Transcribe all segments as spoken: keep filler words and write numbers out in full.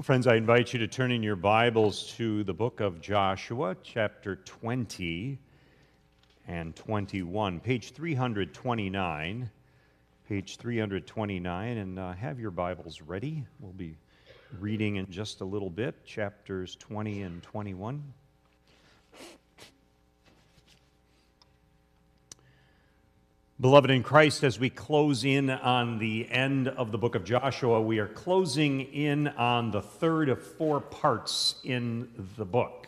Well, friends, I invite you to turn in your Bibles to the book of Joshua, chapter twenty and twenty-one, page three twenty-nine, page three twenty-nine, and uh, have your Bibles ready. We'll be reading in just a little bit, chapters twenty and twenty-one. Beloved in Christ, as we close in on the end of the book of Joshua, we are closing in on the third of four parts in the book.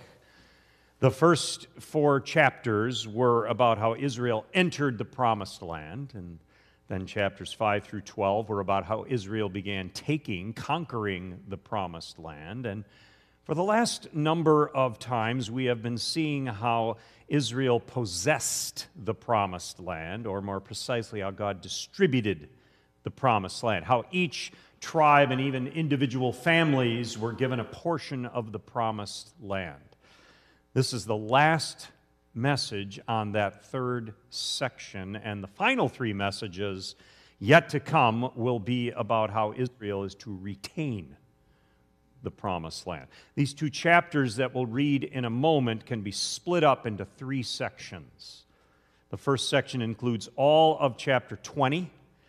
The first four chapters were about how Israel entered the Promised Land, and then chapters five through twelve were about how Israel began taking, conquering the Promised Land. And for the last number of times, we have been seeing how Israel possessed the Promised Land, or more precisely, how God distributed the Promised Land, how each tribe and even individual families were given a portion of the Promised Land. This is the last message on that third section, and the final three messages yet to come will be about how Israel is to retain the Promised Land. These two chapters that we'll read in a moment can be split up into three sections. The first section includes all of chapter twenty,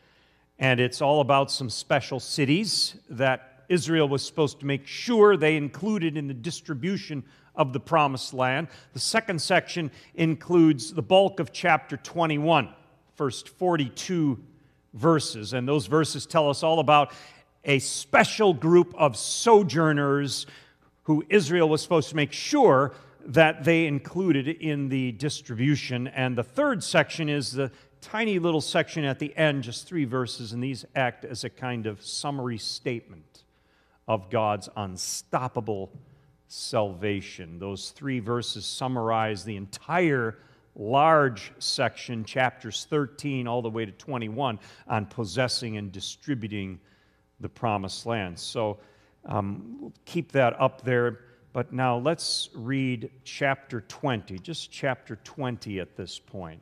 and it's all about some special cities that Israel was supposed to make sure they included in the distribution of the Promised Land. The second section includes the bulk of chapter twenty-one, first forty-two verses, and those verses tell us all about a special group of sojourners who Israel was supposed to make sure that they included in the distribution. And the third section is the tiny little section at the end, just three verses, and these act as a kind of summary statement of God's unstoppable salvation. Those three verses summarize the entire large section, chapters thirteen all the way to twenty-one, on possessing and distributing the Promised Land. So um, we'll keep that up there. But now let's read chapter twenty, just chapter twenty at this point.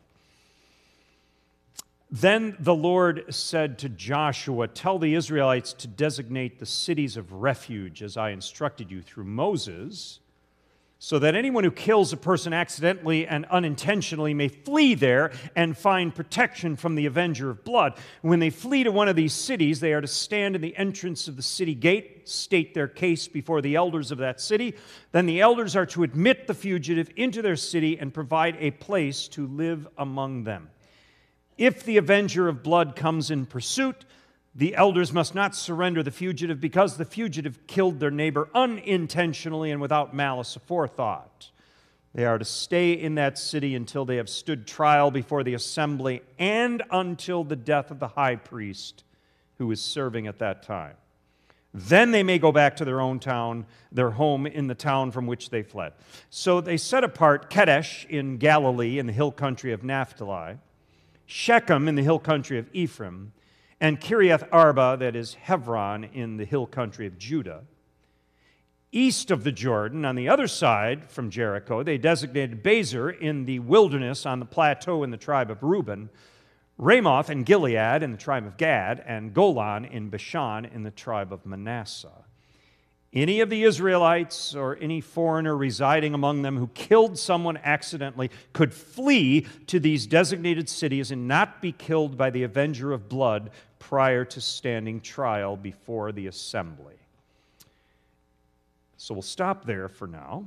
Then the Lord said to Joshua, "Tell the Israelites to designate the cities of refuge as I instructed you through Moses, so that anyone who kills a person accidentally and unintentionally may flee there and find protection from the avenger of blood. When they flee to one of these cities, they are to stand in the entrance of the city gate, state their case before the elders of that city. Then the elders are to admit the fugitive into their city and provide a place to live among them. If the avenger of blood comes in pursuit, the elders must not surrender the fugitive because the fugitive killed their neighbor unintentionally and without malice aforethought. They are to stay in that city until they have stood trial before the assembly and until the death of the high priest who is serving at that time. Then they may go back to their own town, their home in the town from which they fled." So they set apart Kadesh in Galilee in the hill country of Naphtali, Shechem in the hill country of Ephraim, and Kiriath Arba, that is Hebron, in the hill country of Judah. East of the Jordan, on the other side from Jericho, they designated Bezer in the wilderness on the plateau in the tribe of Reuben, Ramoth and Gilead in the tribe of Gad, and Golan in Bashan in the tribe of Manasseh. Any of the Israelites or any foreigner residing among them who killed someone accidentally could flee to these designated cities and not be killed by the avenger of blood prior to standing trial before the assembly. So we'll stop there for now.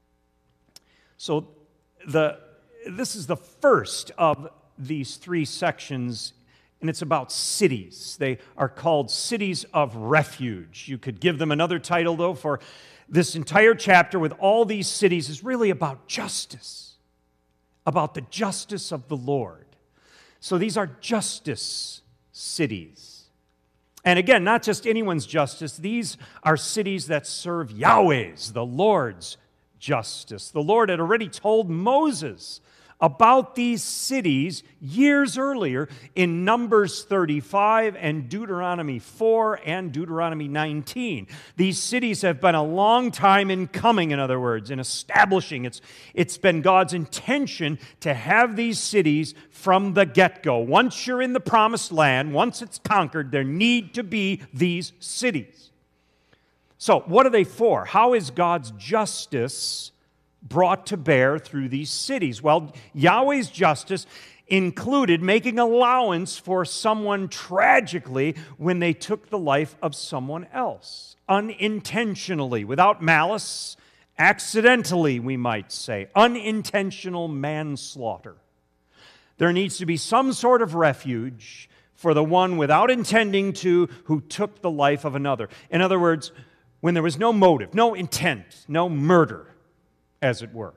So the this is the first of these three sections, and it's about cities. They are called cities of refuge. You could give them another title, though, for this entire chapter with all these cities is really about justice, about the justice of the Lord. So these are justice cities. And again, not just anyone's justice. These are cities that serve Yahweh's, the Lord's justice. The Lord had already told Moses about these cities years earlier in Numbers thirty-five and Deuteronomy four and Deuteronomy nineteen. These cities have been a long time in coming, in other words, in establishing. It's, it's been God's intention to have these cities from the get-go. Once you're in the Promised Land, once it's conquered, there need to be these cities. So, what are they for? How is God's justice brought to bear through these cities? Well, Yahweh's justice included making allowance for someone tragically when they took the life of someone else, unintentionally, without malice, accidentally, we might say, unintentional manslaughter. There needs to be some sort of refuge for the one without intending to who took the life of another. In other words, when there was no motive, no intent, no murder, as it were.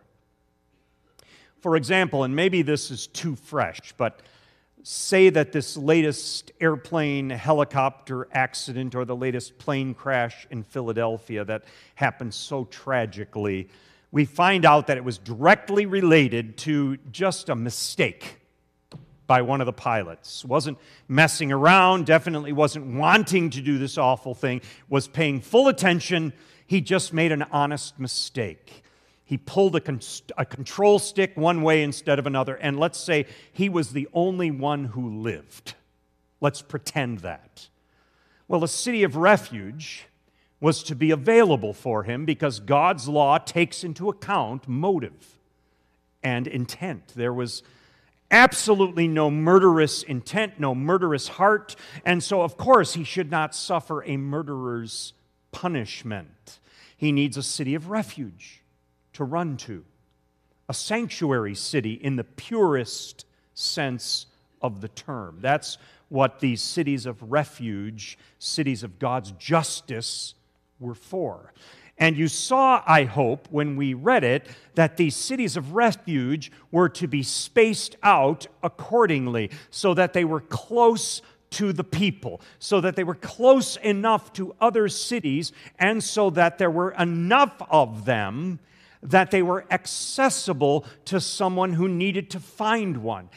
For example, and maybe this is too fresh, but say that this latest airplane helicopter accident or the latest plane crash in Philadelphia that happened so tragically, we find out that it was directly related to just a mistake by one of the pilots. Wasn't messing around, definitely wasn't wanting to do this awful thing, was paying full attention. He just made an honest mistake. He pulled a, con- a control stick one way instead of another, and let's say he was the only one who lived. Let's pretend that. Well, a city of refuge was to be available for him because God's law takes into account motive and intent. There was absolutely no murderous intent, no murderous heart, and so, of course, he should not suffer a murderer's punishment. He needs a city of refuge to run to, a sanctuary city in the purest sense of the term. That's what these cities of refuge, cities of God's justice, were for. And you saw, I hope, when we read it, that these cities of refuge were to be spaced out accordingly so that they were close to the people, so that they were close enough to other cities, and so that there were enough of them that they were accessible to someone who needed to find one.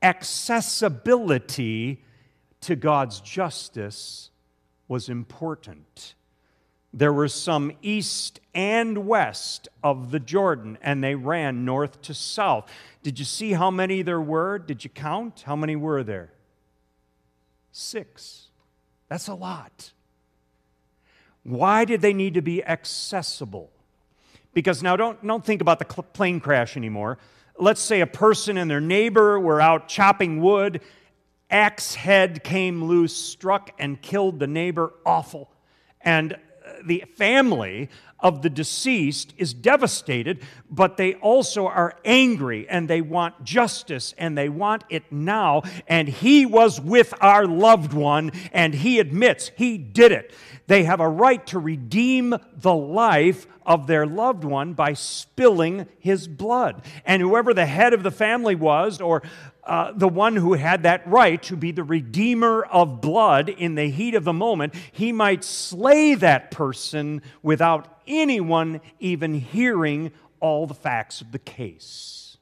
Accessibility to God's justice was important. There were some east and west of the Jordan, and they ran north to south. Did you see how many there were? Did you count? How many were there? Six. That's a lot. Why did they need to be accessible? Because now don't, don't think about the plane crash anymore. Let's say a person and their neighbor were out chopping wood, axe head came loose, struck and killed the neighbor, awful. And the family of the deceased is devastated, but they also are angry and they want justice and they want it now. And he was with our loved one and he admits he did it. They have a right to redeem the life of their loved one by spilling his blood. And whoever the head of the family was, or uh, the one who had that right to be the redeemer of blood in the heat of the moment, he might slay that person without anyone even hearing all the facts of the case.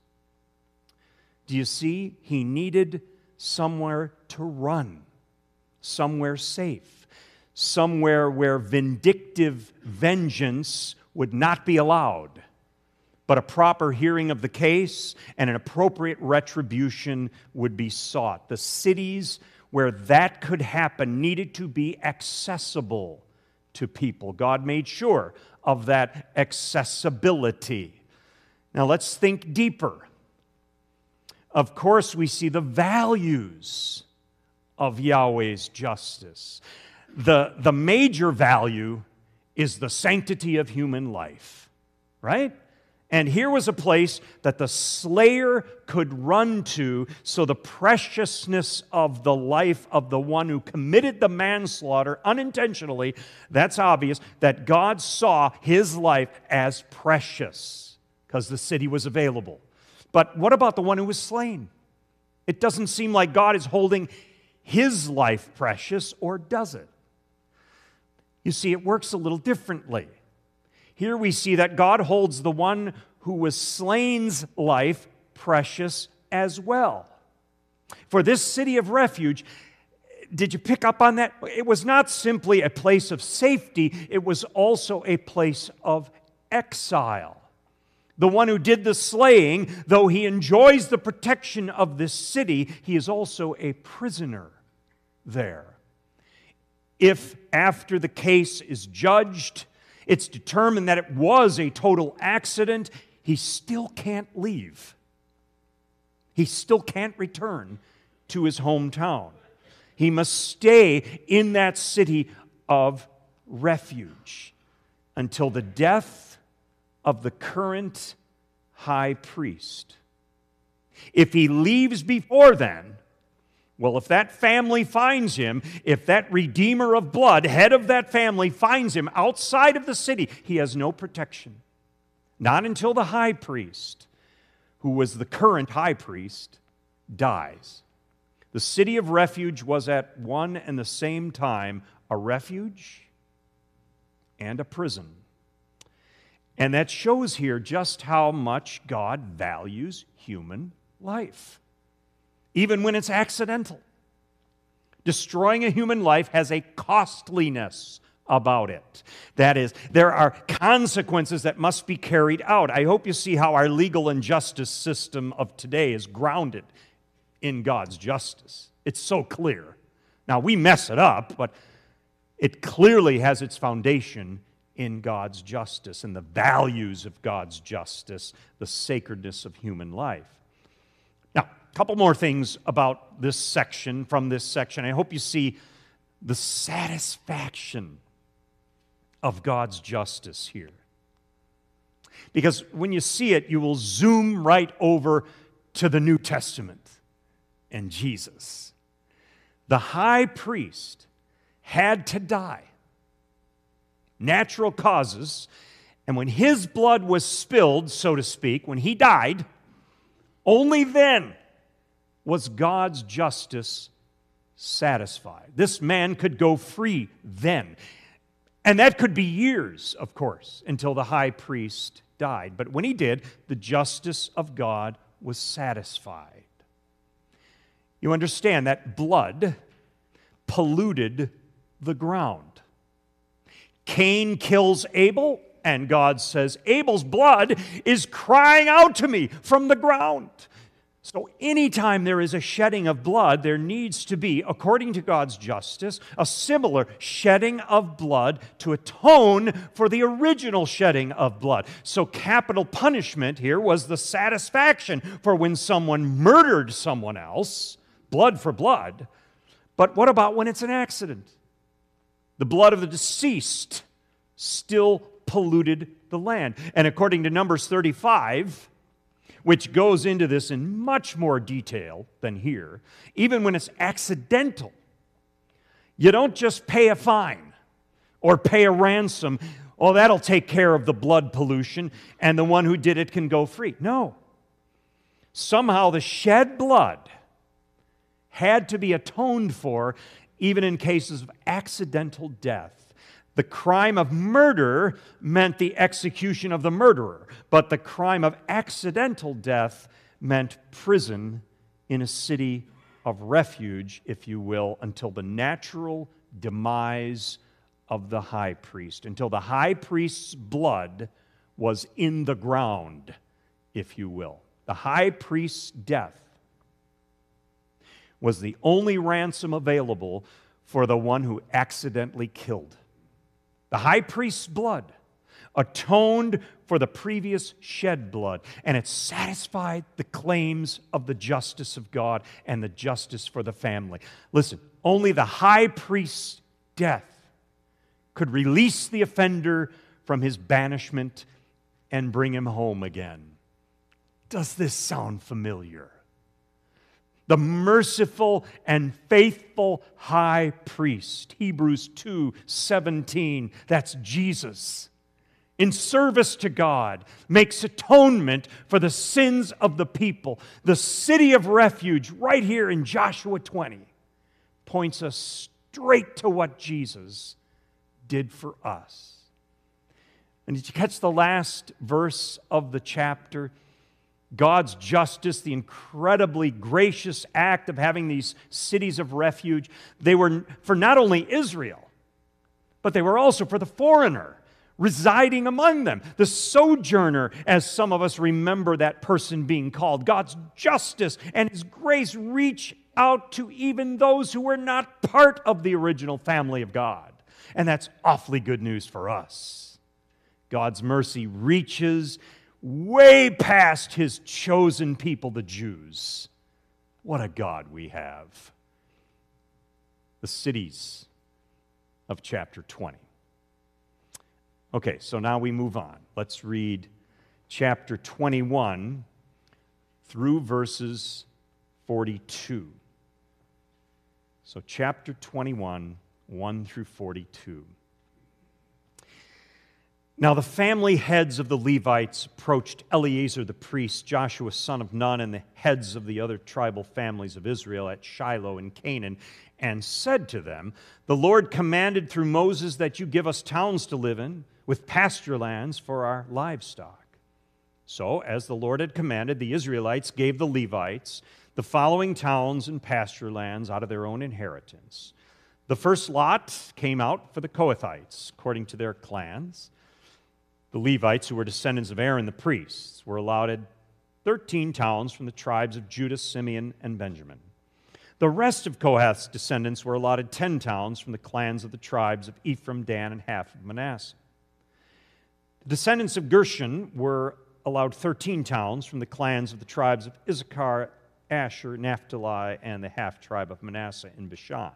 Do you see? He needed somewhere to run, somewhere safe, somewhere where vindictive vengeance would not be allowed, but a proper hearing of the case and an appropriate retribution would be sought. The cities where that could happen needed to be accessible to people. God made sure of that accessibility. Now let's think deeper. Of course, we see the values of Yahweh's justice. The, the major value is the sanctity of human life, right? And here was a place that the slayer could run to, so the preciousness of the life of the one who committed the manslaughter unintentionally, that's obvious, that God saw his life as precious because the city was available. But what about the one who was slain? It doesn't seem like God is holding his life precious, or does it? You see, it works a little differently. Here we see that God holds the one who was slain's life precious as well. For this city of refuge, did you pick up on that? It was not simply a place of safety, it was also a place of exile. The one who did the slaying, though he enjoys the protection of this city, he is also a prisoner there. If after the case is judged, It's determined that it was a total accident. He still can't leave. He still can't return to his hometown. He must stay in that city of refuge until the death of the current high priest. If he leaves before then, well, if that family finds him, if that Redeemer of blood, head of that family, finds him outside of the city, he has no protection. Not until the high priest, who was the current high priest, dies. The city of refuge was at one and the same time a refuge and a prison. And that shows here just how much God values human life, even when it's accidental. Destroying a human life has a costliness about it. That is, there are consequences that must be carried out. I hope you see how our legal and justice system of today is grounded in God's justice. It's so clear. Now, we mess it up, but it clearly has its foundation in God's justice and the values of God's justice, the sacredness of human life. Now, a couple more things about this section, from this section. I hope you see the satisfaction of God's justice here. Because when you see it, you will zoom right over to the New Testament and Jesus. The high priest had to die. Natural causes. And when his blood was spilled, so to speak, when he died, only then was God's justice satisfied. This man could go free then. And that could be years, of course, until the high priest died. But when he did, the justice of God was satisfied. You understand that blood polluted the ground. Cain kills Abel, and God says, Abel's blood is crying out to me from the ground. So anytime there is a shedding of blood, there needs to be, according to God's justice, a similar shedding of blood to atone for the original shedding of blood. So capital punishment here was the satisfaction for when someone murdered someone else, blood for blood. But what about when it's an accident? The blood of the deceased still polluted the land. And according to Numbers thirty-five, which goes into this in much more detail than here, even when it's accidental, you don't just pay a fine or pay a ransom. Oh, that'll take care of the blood pollution, and the one who did it can go free. No. Somehow the shed blood had to be atoned for, even in cases of accidental death. The crime of murder meant the execution of the murderer, but the crime of accidental death meant prison in a city of refuge, if you will, until the natural demise of the high priest, until the high priest's blood was in the ground, if you will. The high priest's death was the only ransom available for the one who accidentally killed. The high priest's blood atoned for the previous shed blood, and it satisfied the claims of the justice of God and the justice for the family. Listen, only the high priest's death could release the offender from his banishment and bring him home again. Does this sound familiar? The merciful and faithful high priest, Hebrews two seventeen, that's Jesus, in service to God, makes atonement for the sins of the people. The city of refuge, right here in Joshua twenty, points us straight to what Jesus did for us. And did you catch the last verse of the chapter? God's justice, the incredibly gracious act of having these cities of refuge, they were for not only Israel, but they were also for the foreigner residing among them, the sojourner, as some of us remember that person being called. God's justice and His grace reach out to even those who were not part of the original family of God. And that's awfully good news for us. God's mercy reaches way past his chosen people, the Jews. What a God we have. The cities of chapter twenty. Okay, so now we move on. Let's read chapter twenty-one through verses forty-two. So chapter twenty-one, one through forty-two. Now the family heads of the Levites approached Eleazar the priest, Joshua son of Nun, and the heads of the other tribal families of Israel at Shiloh in Canaan, and said to them, "The Lord commanded through Moses that you give us towns to live in, with pasture lands for our livestock." So, as the Lord had commanded, the Israelites gave the Levites the following towns and pasture lands out of their own inheritance. The first lot came out for the Kohathites, according to their clans. The Levites, who were descendants of Aaron the priests, were allotted thirteen towns from the tribes of Judah, Simeon, and Benjamin. The rest of Kohath's descendants were allotted ten towns from the clans of the tribes of Ephraim, Dan, and half of Manasseh. The descendants of Gershon were allowed thirteen towns from the clans of the tribes of Issachar, Asher, Naphtali, and the half-tribe of Manasseh in Bashan.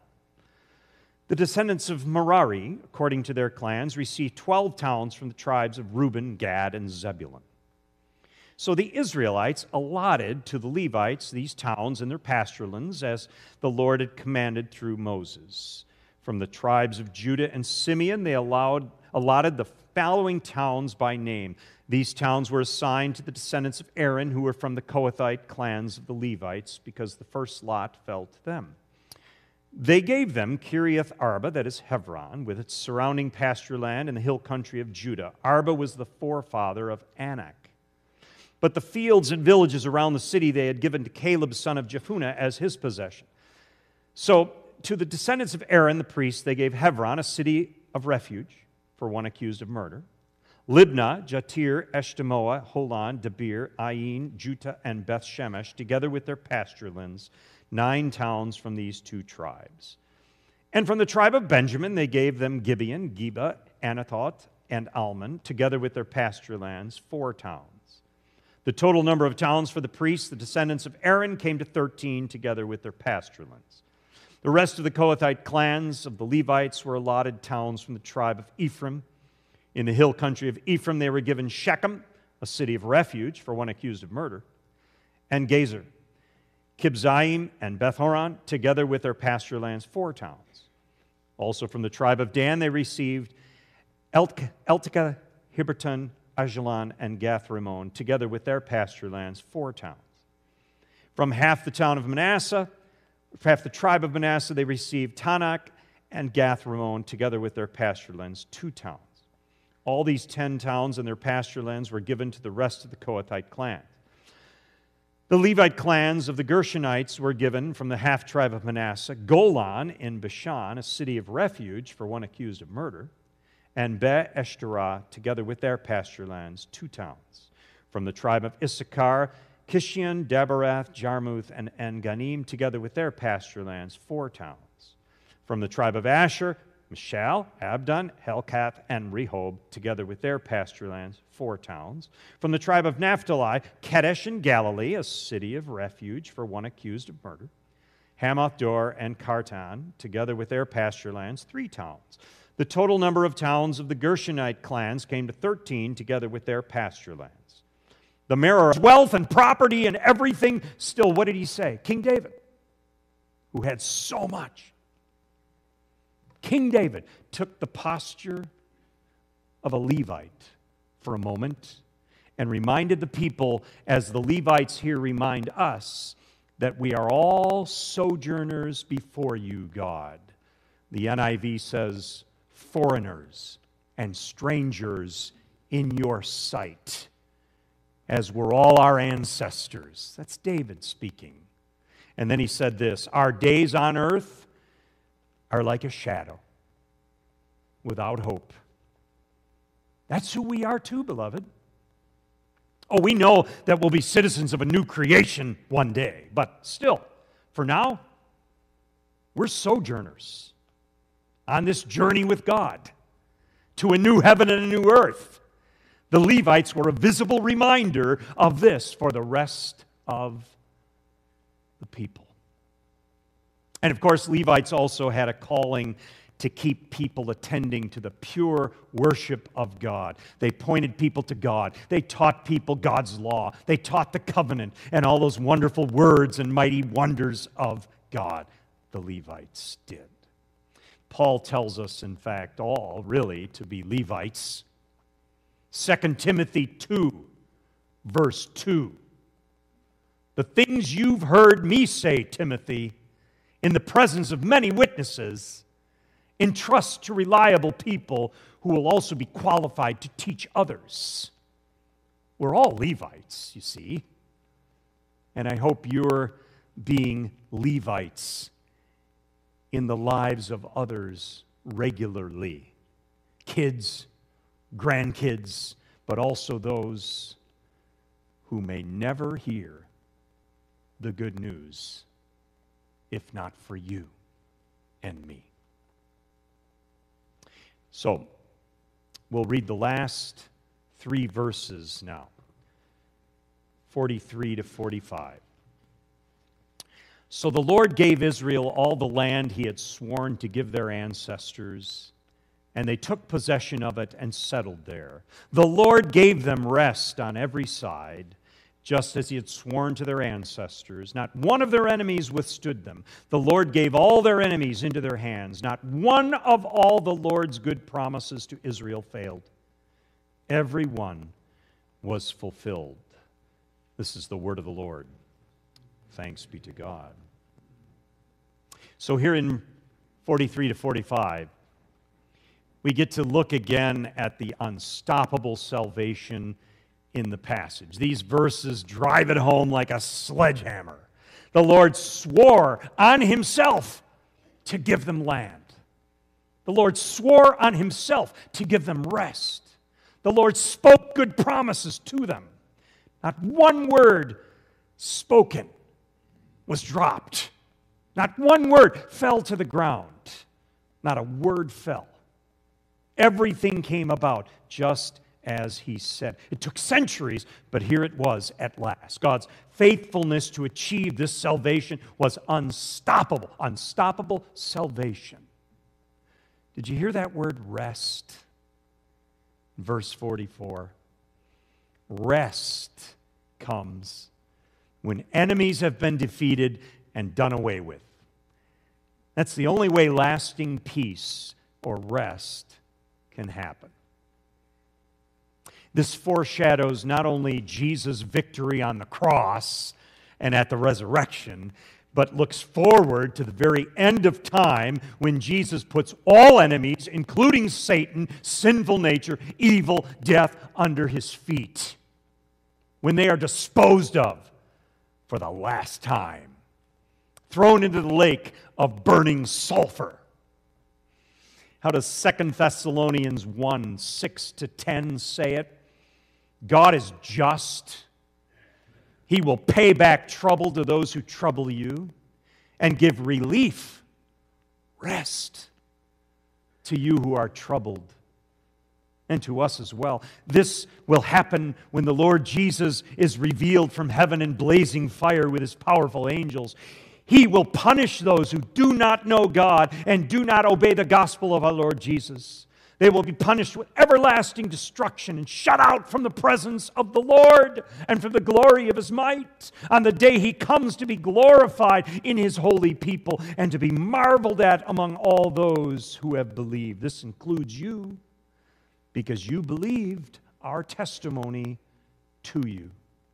The descendants of Merari, according to their clans, received twelve towns from the tribes of Reuben, Gad, and Zebulun. So the Israelites allotted to the Levites these towns and their pasturelands as the Lord had commanded through Moses. From the tribes of Judah and Simeon, they allowed, allotted the following towns by name. These towns were assigned to the descendants of Aaron, who were from the Kohathite clans of the Levites, because the first lot fell to them. They gave them Kiriath Arba, that is Hebron, with its surrounding pasture land in the hill country of Judah. Arba was the forefather of Anak. But the fields and villages around the city they had given to Caleb, son of Jephunneh, as his possession. So to the descendants of Aaron, the priest, they gave Hebron, a city of refuge for one accused of murder, Libnah, Jatir, Eshtemoa, Holon, Debir, Ain, Juttah, and Beth Shemesh, together with their pasturelands, nine towns from these two tribes. And from the tribe of Benjamin, they gave them Gibeon, Geba, Anathoth, and Almon, together with their pasturelands, four towns. The total number of towns for the priests, the descendants of Aaron, came to thirteen, together with their pasturelands. The rest of the Kohathite clans of the Levites were allotted towns from the tribe of Ephraim. In the hill country of Ephraim, they were given Shechem, a city of refuge for one accused of murder, and Gezer, Kibzaim, and Beth-horon, together with their pasture lands, four towns. Also from the tribe of Dan, they received Eltekeh, Hibberton, Ajalon, and Gath-rimmon, together with their pasture lands, four towns. From half the town of Manasseh, half the tribe of Manasseh, they received Tanakh and Gath-rimmon, together with their pasture lands, two towns. All these ten towns and their pasture lands were given to the rest of the Kohathite clans. The Levite clans of the Gershonites were given from the half-tribe of Manasseh, Golan in Bashan, a city of refuge for one accused of murder, and Be-eshterah, together with their pasture lands, two towns. From the tribe of Issachar, Kishion, Daberath, Jarmuth, and En-ganim, together with their pasture lands, four towns. From the tribe of Asher, Mishal, Abdon, Helkath, and Rehob, together with their pasture lands, four towns. From the tribe of Naphtali, Kadesh in Galilee, a city of refuge for one accused of murder. Hamath Dor and Kartan, together with their pasture lands, three towns. The total number of towns of the Gershonite clans came to thirteen, together with their pasture lands. The Merari, wealth and property and everything, still, what did he say? King David, who had so much. King David took the posture of a Levite for a moment and reminded the people, as the Levites here remind us, that we are all sojourners before you, God. The N I V says, foreigners and strangers in your sight, as were all our ancestors. That's David speaking. And then he said this, our days on earth are like a shadow, without hope. That's who we are too, beloved. Oh, we know that we'll be citizens of a new creation one day, but still, for now, we're sojourners on this journey with God to a new heaven and a new earth. The Levites were a visible reminder of this for the rest of the people. And of course, Levites also had a calling to keep people attending to the pure worship of God. They pointed people to God. They taught people God's law. They taught the covenant and all those wonderful words and mighty wonders of God. The Levites did. Paul tells us, in fact, all really to be Levites. Second Timothy two, verse two. The things you've heard me say, Timothy, in the presence of many witnesses, entrust to reliable people who will also be qualified to teach others. We're all Levites, you see. And I hope you're being Levites in the lives of others regularly. Kids, grandkids, but also those who may never hear the good news, if not for you and me. So, we'll read the last three verses now, forty-three to forty-five. So the Lord gave Israel all the land he had sworn to give their ancestors, and they took possession of it and settled there. The Lord gave them rest on every side, just as he had sworn to their ancestors. Not one of their enemies withstood them. The Lord gave all their enemies into their hands. Not one of all the Lord's good promises to Israel failed. Every one was fulfilled. This is the word of the Lord. Thanks be to God. So here in forty-three to forty-five, we get to look again at the unstoppable salvation in the passage. These verses drive it home like a sledgehammer. The Lord swore on himself to give them land. The Lord swore on himself to give them rest. The Lord spoke good promises to them. Not one word spoken was dropped. Not one word fell to the ground. Not a word fell. Everything came about just as he said. It took centuries, but here it was at last. God's faithfulness to achieve this salvation was unstoppable. Unstoppable salvation. Did you hear that word rest? Verse forty-four. Rest comes when enemies have been defeated and done away with. That's the only way lasting peace or rest can happen. This foreshadows not only Jesus' victory on the cross and at the resurrection, but looks forward to the very end of time when Jesus puts all enemies, including Satan, sinful nature, evil, death, under his feet. When they are disposed of for the last time, thrown into the lake of burning sulfur. How does Second Thessalonians one, six to ten say it? God is just. He will pay back trouble to those who trouble you and give relief, rest, to you who are troubled, and to us as well. This will happen when the Lord Jesus is revealed from heaven in blazing fire with his powerful angels. He will punish those who do not know God and do not obey the gospel of our Lord Jesus. They will be punished with everlasting destruction and shut out from the presence of the Lord and from the glory of his might on the day he comes to be glorified in his holy people and to be marveled at among all those who have believed. This includes you, because you believed our testimony to you.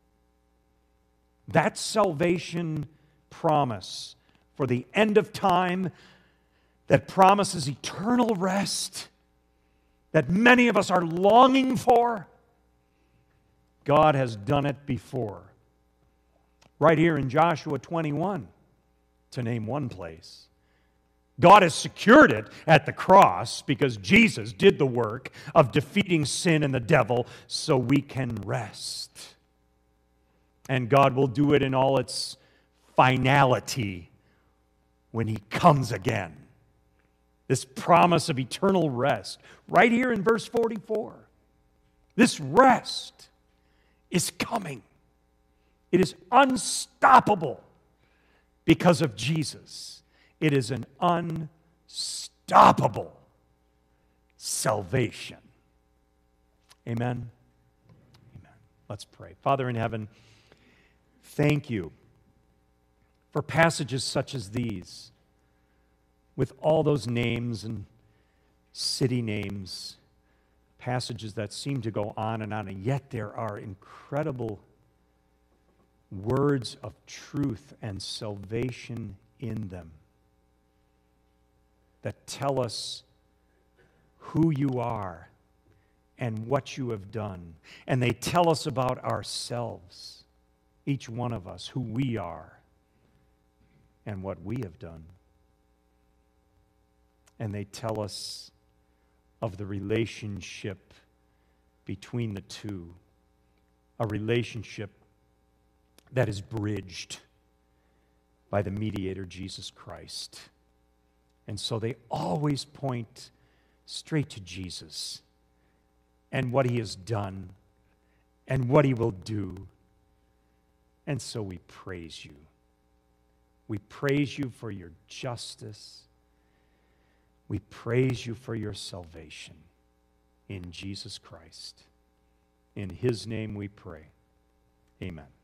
That salvation promise for the end of time that promises eternal rest that many of us are longing for, God has done it before. Right here in Joshua twenty-one, to name one place. God has secured it at the cross because Jesus did the work of defeating sin and the devil so we can rest. And God will do it in all its finality when he comes again. This promise of eternal rest, right here in verse forty-four. This rest is coming. It is unstoppable because of Jesus. It is an unstoppable salvation. Amen? Amen. Let's pray. Father in heaven, thank you for passages such as these, with all those names and city names, passages that seem to go on and on, and yet there are incredible words of truth and salvation in them that tell us who you are and what you have done. And they tell us about ourselves, each one of us, who we are and what we have done. And they tell us of the relationship between the two, a relationship that is bridged by the mediator, Jesus Christ. And so they always point straight to Jesus and what he has done and what he will do. And so we praise you. We praise you for your justice. We praise you for your salvation in Jesus Christ. In his name we pray. Amen.